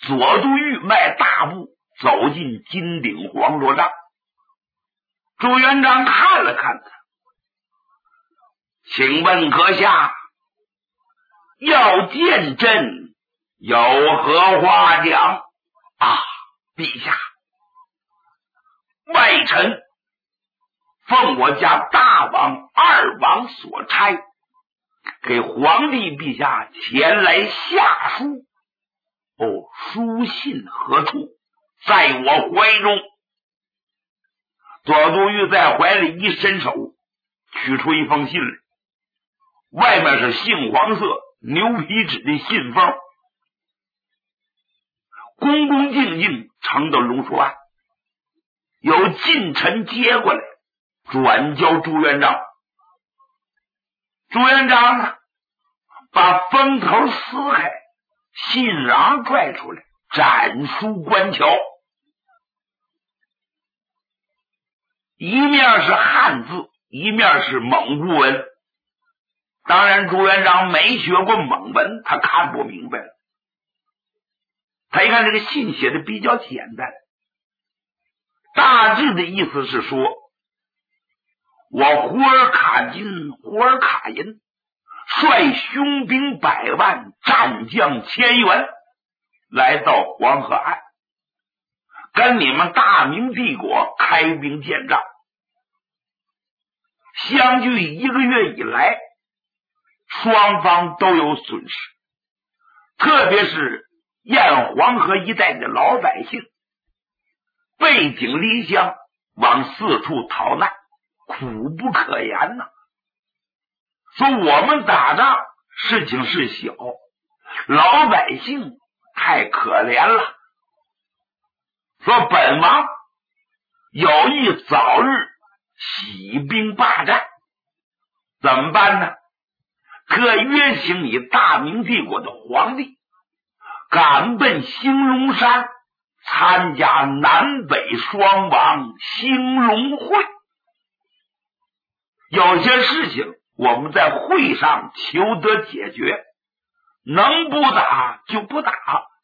左都尉迈大步走进金顶黄罗帐。朱元璋看了看他，请问阁下要见朕有何话讲？啊，陛下，外臣奉我家大王、二王所差，给皇帝陛下前来下书。书信何处？在我怀中。左都尉在怀里一伸手，取出一封信来，外面是杏黄色牛皮纸的信封，恭恭敬敬呈到龙书案，有近臣接过来，转交朱元璋。朱元璋呢，把封头撕开，信瓤拽出来，展书观瞧。一面是汉字，一面是蒙古文。当然朱元璋没学过蒙文，他看不明白了。他一看这个信写的比较简单，大致的意思是说，我胡尔卡金、胡尔卡银率凶兵100万，战将1000员，来到黄河岸，跟你们大明帝国开兵见仗。相距1个月以来，双方都有损失，特别是沿黄河一带的老百姓背井离乡，往四处逃难，苦不可言呐。说我们打仗事情是小，老百姓太可怜了。说本王有意早日起兵霸占，怎么办呢？特约请你大明帝国的皇帝赶奔兴隆山，参加南北双王兴隆会。有些事情我们在会上求得解决，能不打就不打。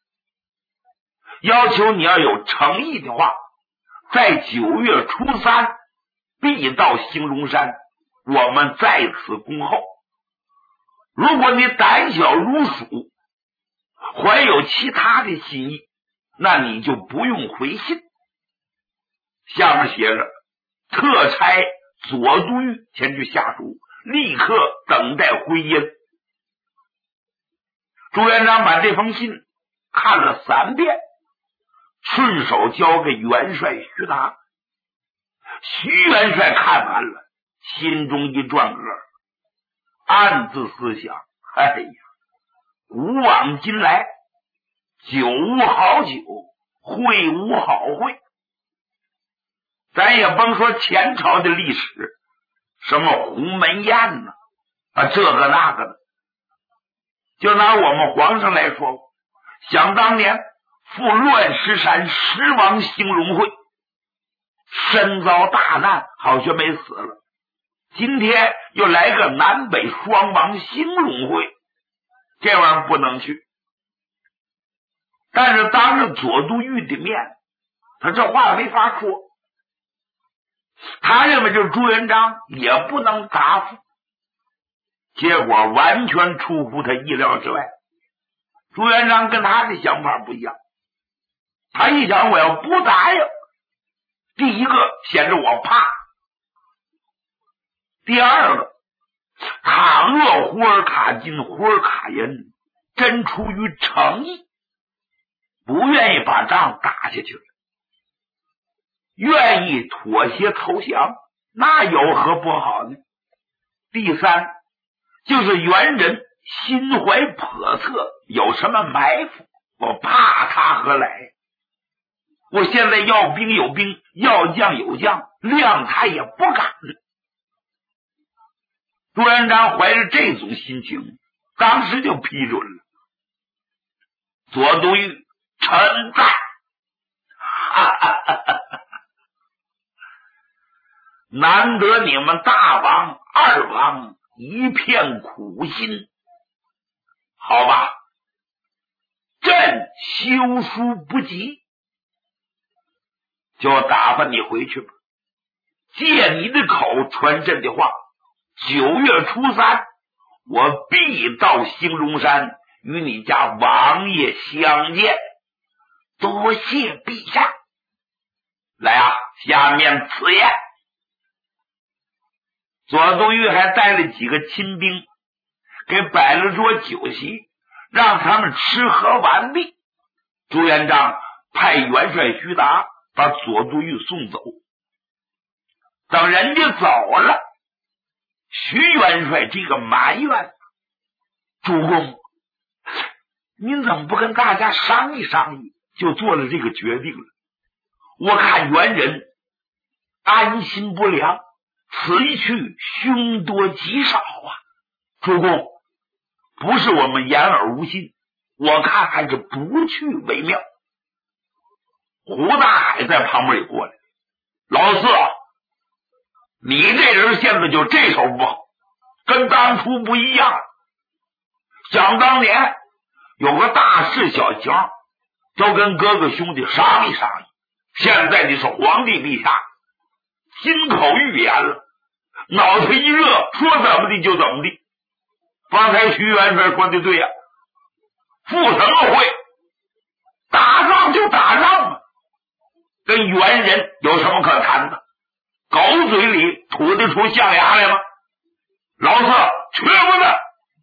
要求你要有诚意的话，在9月初3必到兴隆山，我们在此恭候。如果你胆小如鼠，怀有其他的心意，那你就不用回信。下面写着，特差左都尉前去下书，立刻等待回音。朱元璋把这封信看了3遍，顺手交给元帅徐达。徐元帅看完了，心中一转个，暗自思想，哎呀，古往今来，酒无好酒，会无好会。咱也甭说前朝的历史，什么鸿门宴呢，这个那个的。就拿我们皇上来说，想当年赴乱石山10王兴隆会，身遭大难，好像没死了。今天又来个南北双王兴隆会，这玩意儿不能去。但是当着左都尉的面，他这话没法说。他认为这朱元璋也不能答复，结果完全出乎他意料之外。朱元璋跟他的想法不一样，他一想，我要不答应，第一个显得我怕，第二个，倘若胡尔卡金、胡尔卡银真出于诚意，不愿意把仗打下去了，愿意妥协投降，那有何不好呢？第三，就是元人心怀叵测，有什么埋伏，我怕他何来？我现在要兵有兵，要将有将，谅他也不敢。朱元璋怀着这种心情，当时就批准了。左都尉臣在，难得你们大王、二王一片苦心，好吧，朕言休书不及，就打发你回去吧。借你的口传朕的话，9月初3，我必到兴隆山与你家王爷相见。多谢陛下。来啊，下面赐宴。左宗玉还带了几个亲兵，给摆了桌酒席，让他们吃喝完毕。朱元璋派元帅徐达把左宗玉送走。等人家走了，徐元帅这个埋怨：主公，您怎么不跟大家商议商议，就做了这个决定了？我看元人安心不良，此一去凶多吉少啊！主公，不是我们言而无信，我看还是不去为妙。胡大海在旁边也过来：老四，你这人现在就这手不好，跟当初不一样。想当年有个大事小情，都跟哥哥兄弟商议商议，现在你是皇帝陛下，金口玉言了，脑袋一热，说怎么地就怎么地。方才徐元帅说的对呀，赴什么会？打仗就打仗嘛，跟元人有什么可谈的？狗嘴里吐得出象牙来吗？老四，去不得！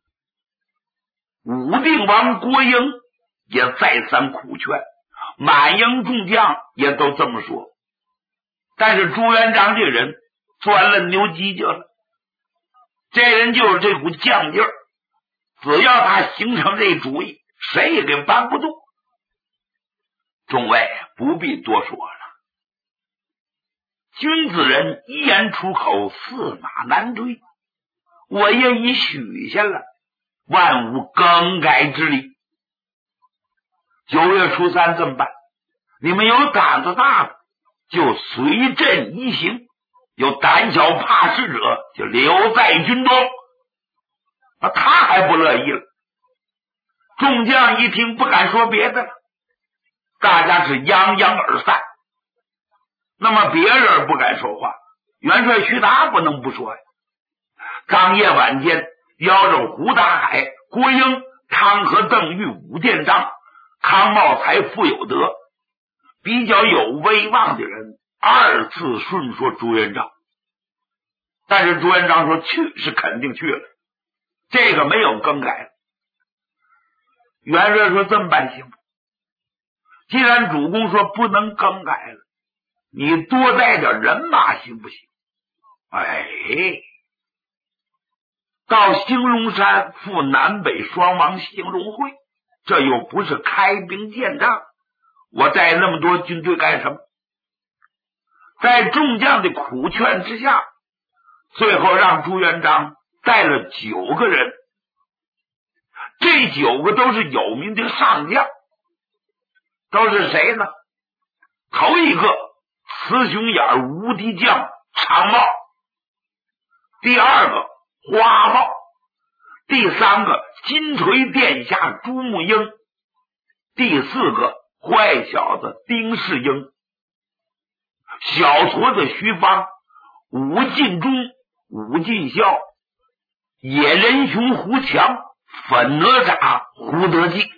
武定王郭英也再三苦劝，满营众将也都这么说。但是朱元璋这人钻了牛犄角了，这人就是这股犟劲儿，只要他形成这主意，谁也给搬不动。众位不必多说了，君子人一言出口，驷马难追，我也已许下了，万无更改之理。9月初3这么办？你们有胆子大的就随朕一行，有胆小怕事者就留在军中。他还不乐意了。众将一听不敢说别的了，大家是泱泱而散。那么别人不敢说话，元帅徐达不能不说呀。当夜晚间，邀着胡大海、郭英、汤和、邓玉、武殿章、康茂才、傅有德比较有威望的人二次顺说朱元璋。但是朱元璋说去是肯定去了，这个没有更改。元帅说这么办行不？既然主公说不能更改了，你多带点人马行不行？到兴隆山赴南北双王兴隆会，这又不是开兵见仗，我带那么多军队干什么？在众将的苦劝之下，最后让朱元璋带了9个人，这9个都是有名的上将。都是谁呢？头一个雌雄眼无敌将常茂，第二个花茂，第三个金锤殿下朱木英，第4个坏小子丁世英，小矬子徐芳，武进忠、武进孝，野人熊胡强，粉哪吒胡德记。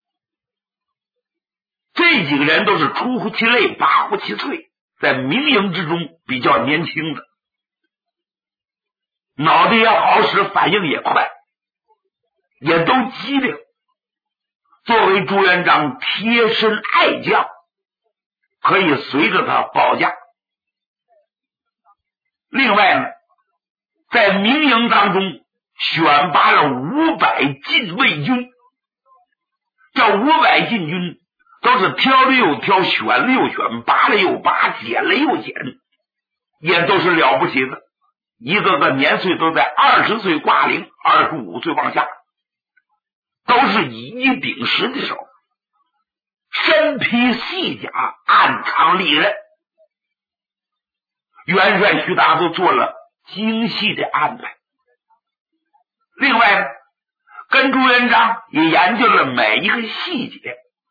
这几个人都是出乎其类拔乎其萃，在民营之中比较年轻的，脑袋也好使，反应也快，也都机灵，作为朱元璋贴身爱将，可以随着他保驾。另外呢，在民营当中选拔了500禁卫军，这500禁军都是挑了又挑，选了又选，拔了又拔，减了又减，也都是了不起的，一个个年岁都在20岁挂零，25岁往下，都是以一顶十的手，身披细甲，暗藏利刃。元帅徐达都做了精细的安排。另外呢，跟朱元璋也研究了每一个细节，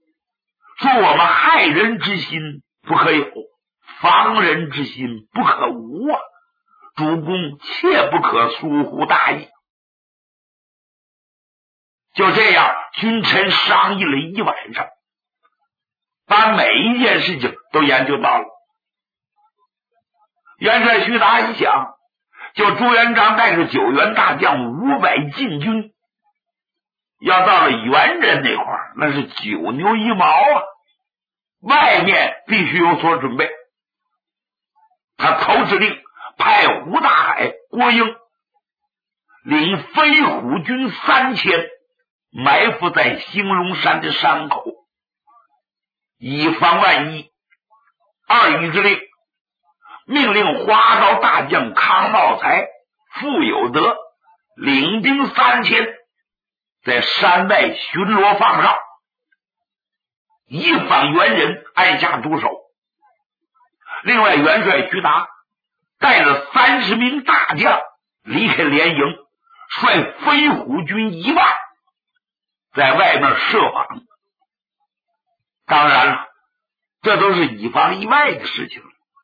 说我们害人之心不可有，防人之心不可无啊！主公切不可疏忽大意。就这样，君臣商议了一晚上，把每一件事情都研究到了。元帅徐达一想，就朱元璋带着9员大将500禁军，要到了元人那块儿，那是9牛1毛啊！外面必须有所准备。他头指令派胡大海、郭英领飞虎军3000，埋伏在兴隆山的山口，以防万一。二语之令，命令花刀大将康茂才、傅有德领兵3000，在山外巡逻放哨，以防元人按下毒手。另外，元帅徐达带着30名大将离开连营，率飞虎军1万在外面设防。当然了，这都是以防意外的事情。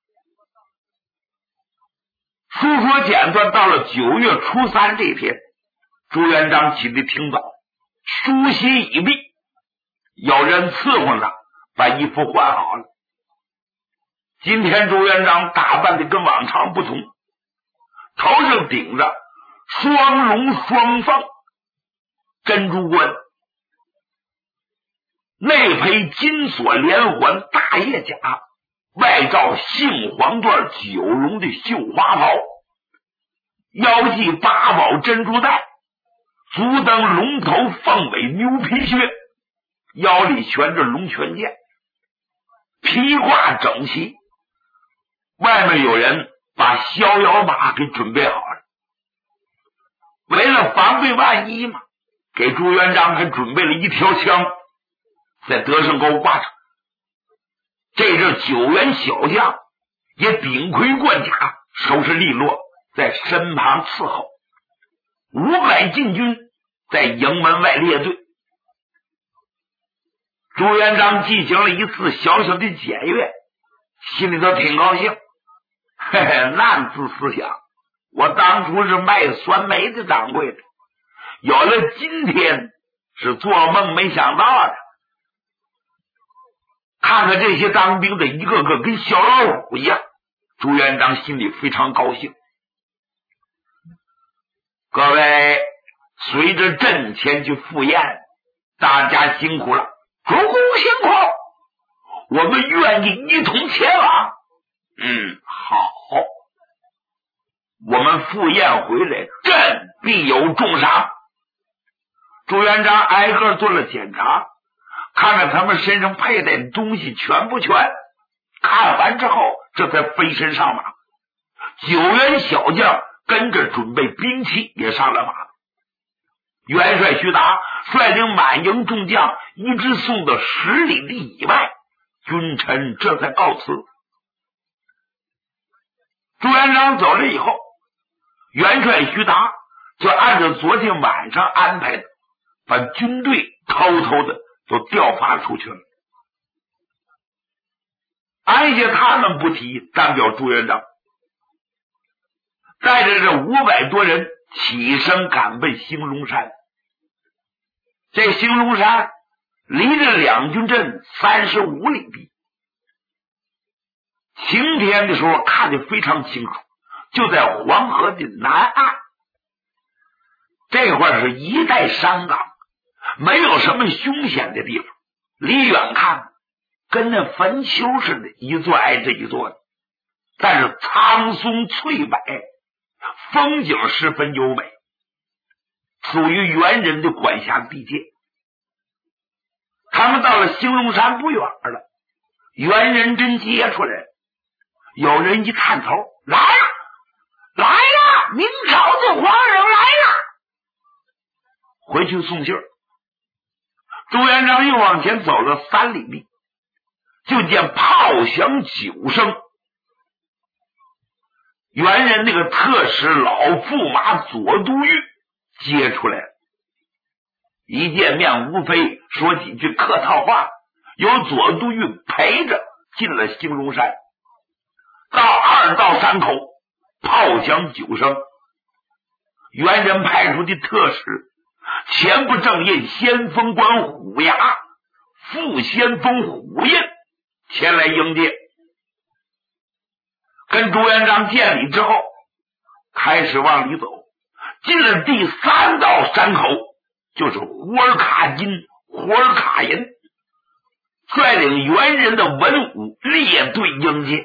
书说简短，到了9月初3这天，朱元璋起得挺早，梳洗已毕，有人伺候他，把衣服换好了。今天朱元璋打扮的跟往常不同，头上顶着双龙双凤珍珠冠，内配金锁连环大叶甲，外罩杏黄缎9龙的绣花袍，腰系8宝珍珠带，足蹬龙头凤尾牛皮靴，腰里悬着龙泉剑，披挂整齐。外面有人把逍遥马给准备好了，为了防备万一嘛，给朱元璋还准备了一条枪，在德胜沟挂上。这阵9员小将也顶盔贯甲，收拾利落，在身旁伺候。500禁军在营门外列队。朱元璋进行了一次小小的检阅，心里头挺高兴。嘿嘿，难自思想，我当初是卖酸梅的掌柜的，有了今天是做梦没想到的。看看这些当兵的一个个跟小老虎一样，朱元璋心里非常高兴。各位随着朕前去赴宴，大家辛苦了，主公辛苦，我们愿意一同前往。好，我们赴宴回来，朕必有重赏。朱元璋挨个做了检查，看看他们身上佩戴的东西全不全，看完之后这才飞身上马。9员小将跟着准备兵器也上了马。元帅徐达率领满营众将一直送到10里地以外，君臣这才告辞。朱元璋走了以后，元帅徐达就按照昨天晚上安排的，把军队偷偷的都调发出去了。安下他们不提，单表朱元璋带着这500多人起身赶奔兴隆山。这兴隆山离着两军阵35里地，晴天的时候看得非常清楚，就在黄河的南岸。这块是一带山岗，没有什么凶险的地方，离远看跟那坟丘似的，一座挨着一座的，但是苍松翠柏，风景十分优美，属于元人的管辖地界。他们到了兴隆山不远了，元人真接出来了。有人一探头，来了，来了，明朝的皇上来了，回去送信儿。朱元璋又往前走了3里地，就见炮响9声，元人那个特使老驸马左都尉接出来了。一见面无非说几句客套话， 由左都尉陪着进了兴隆山。到2道山口，炮响9声，元人派出的特使前不正印先锋官虎牙、副先锋虎印前来迎接。跟朱元璋见礼之后，开始往里走，进了第3道山口，就是胡尔卡金、胡尔卡银，率领元人的文武列队迎接。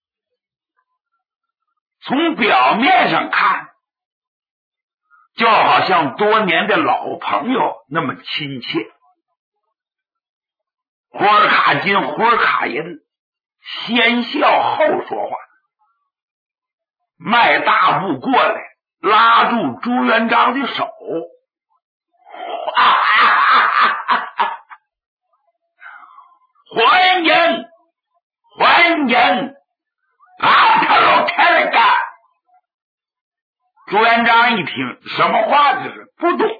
从表面上看，就好像多年的老朋友那么亲切。胡尔卡金、胡尔卡银先笑后说话，迈大步过来，拉住朱元璋的手，欢迎欢迎，他老开了干。朱元璋一听，什么话这是？不懂。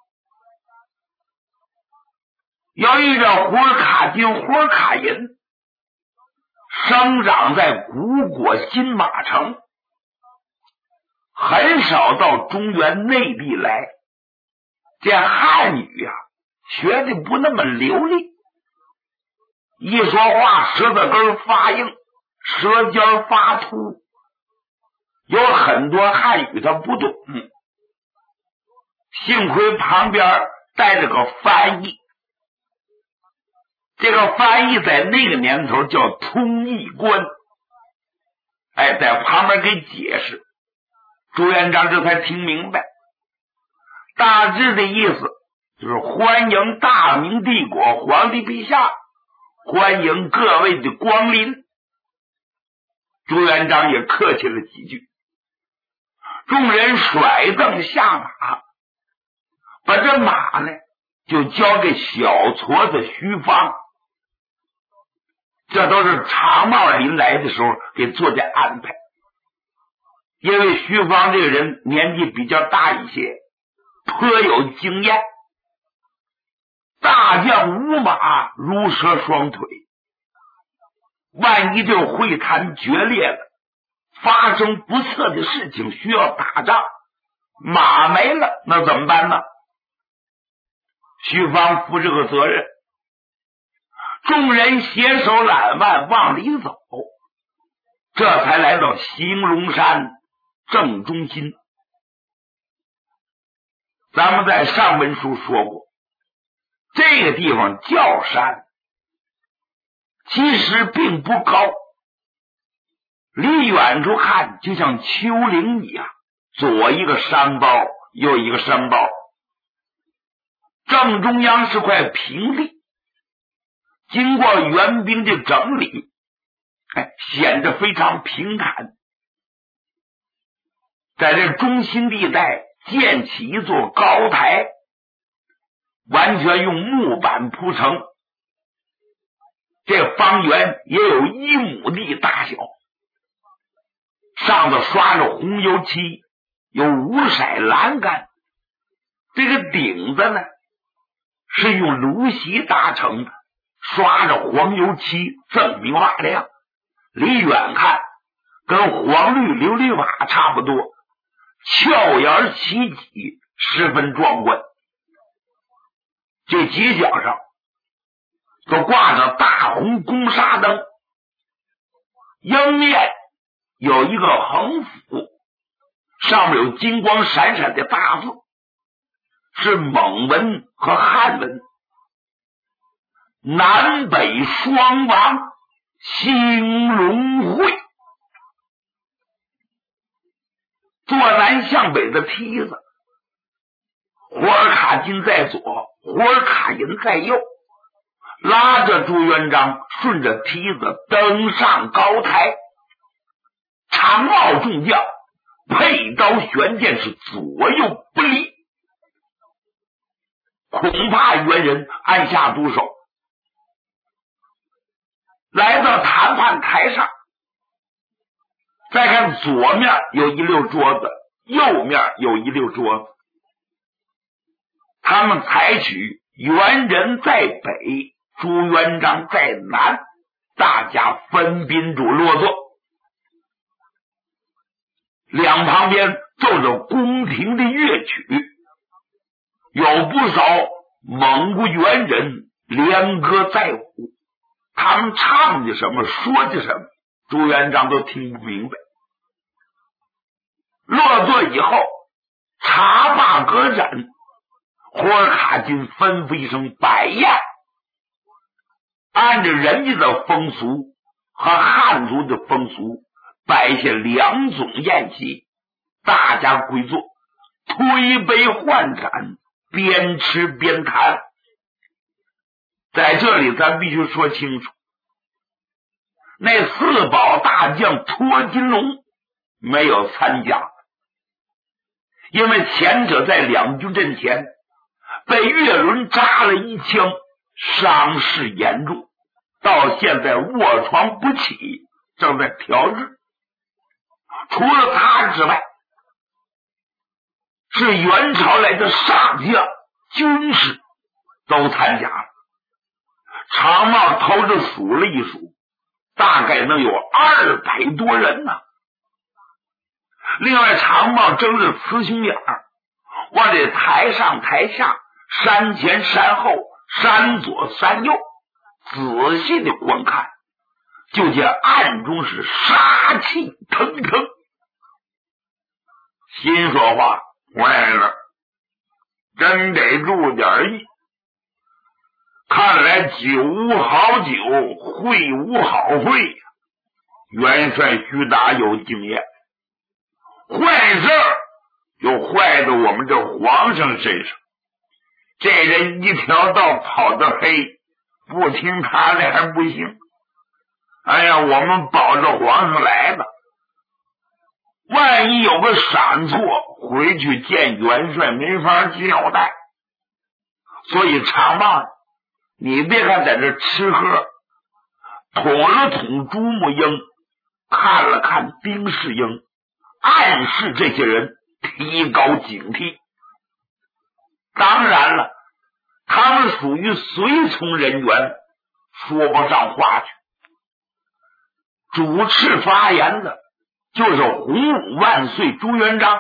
由于这胡尔卡金、胡尔卡银生长在古国金马城，很少到中原内地来，这汉语学的不那么流利，一说话舌头根发硬，舌尖发秃，有很多汉语他不懂。幸亏旁边带着个翻译，这个翻译在那个年头叫通译官，在旁边给解释，朱元璋这才听明白。大致的意思就是欢迎大明帝国皇帝陛下，欢迎各位的光临。朱元璋也客气了几句，众人甩凳下马，把这马呢就交给小矬子徐芳，这都是常茂临来的时候给做的安排。因为徐芳这个人年纪比较大一些，颇有经验，大将无马，如蛇双腿，万一这会谈决裂了，发生不测的事情需要打仗，马没了那怎么办呢？徐芳负这个责任。众人携手揽腕往里走，这才来到兴隆山正中心。咱们在上文书说过，这个地方叫山，其实并不高，离远处看就像丘陵一样，左一个山包，右一个山包，正中央是块平地，经过援兵的整理，显得非常平坦。在这中心地带建起一座高台，完全用木板铺成，这方圆也有1亩地大小，上头刷着红油漆，有5色栏杆，这个顶子呢是用芦席搭成的，刷着黄油漆，锃明瓦亮，离远看跟黄绿琉璃瓦差不多，翘檐起脊，十分壮观。这犄角上都挂着大红公纱灯，迎面有一个横幅，上面有金光闪闪的大字，是蒙文和汉文，南北双王兴隆会。坐南向北的梯子，胡尔卡金在左，胡尔卡银在右，拉着朱元璋顺着梯子登上高台。长帽众将佩刀悬剑，是左右不离，恐怕元人按下毒手。来到谈判台上，再看左面有一溜桌子，右面有一溜桌子，他们采取元人在北， 朱元璋在南，大家分宾主落座，两旁边奏着宫廷的乐曲，有不少蒙古元人连歌载舞，他们唱的什么，说的什么，朱元璋都听不明白。落座以后，茶罢歌盏，霍尔卡金吩咐一声摆宴，按照人家的风俗和汉族的风俗，摆下两种宴席，大家归坐，推杯换盏，边吃边谈。在这里咱必须说清楚，那四宝大将托金龙没有参加，因为前者在两军阵前被岳伦扎了一枪，伤势严重，到现在卧床不起，正在调治。除了他之外，是元朝来的上将军士都参加了。长帽头着数了一数，大概能有200多人呢。另外长帽睁着雌雄眼，往这台上台下、山前山后、山左山右仔细的观看，就见暗中是杀气腾腾。心说话，坏了，真得注点意，看来酒无好酒，会无好会呀。元帅徐达有经验，坏事就坏到我们这皇上身上。这人一条道跑得黑，不听他的还不行。哎呀，我们保着皇上来了，万一有个闪错，回去见元帅没法交代。所以长帽，你别看在这吃喝，捅了捅朱木英，看了看丁世英，暗示这些人提高警惕。当然了，他们属于随从人员，说不上话去。主持发言的就是洪武万岁朱元璋。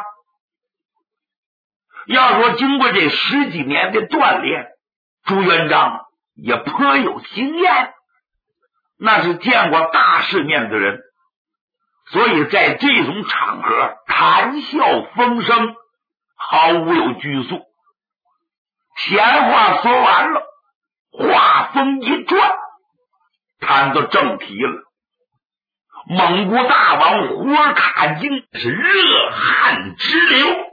要说经过这10几年的锻炼，朱元璋也颇有经验，那是见过大世面的人，所以在这种场合谈笑风生，毫无有拘束。闲话说完了，话锋一转，谈到正题了。蒙古大王胡尔卡金是热汗直流，